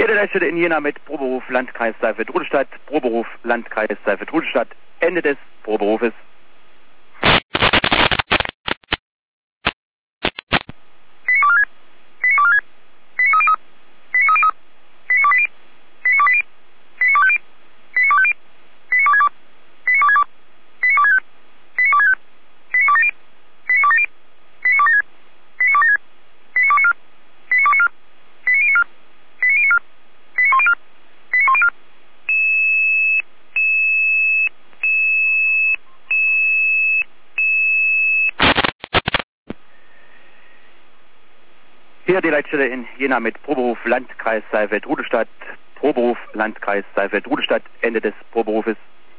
die Leitstelle in Jena mit Proberuf Landkreis Seifertrudelstadt, Proberuf Landkreis Seifertrudelstadt, Ende des Proberufes. Hier die Leitstelle in Jena mit Proberuf Landkreis Seifertrudelstadt, Proberuf Landkreis Seifertrudelstadt, Ende des Proberufes.